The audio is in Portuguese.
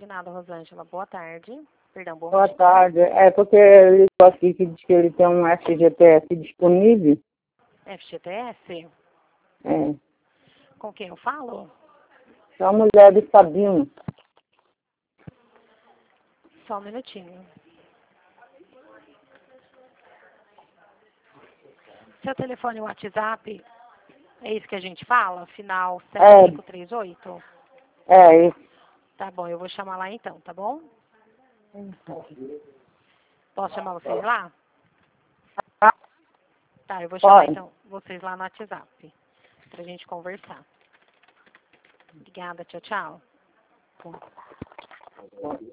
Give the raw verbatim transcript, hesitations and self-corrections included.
nada, Rosângela. Boa tarde. Perdão, bom Boa dia. tarde. É porque ele ligou aqui que diz que ele tem um F G T S disponível. F G T S? É. Com quem eu falo? É a mulher de Sabino. Só um minutinho. Seu telefone WhatsApp, é isso que a gente fala? Final É. sete cinco três oito? É isso. Tá bom, eu vou chamar lá então, tá bom? Posso chamar vocês lá? Tá, eu vou chamar Pode. então vocês lá no WhatsApp, pra gente conversar. Obrigada, tchau, tchau.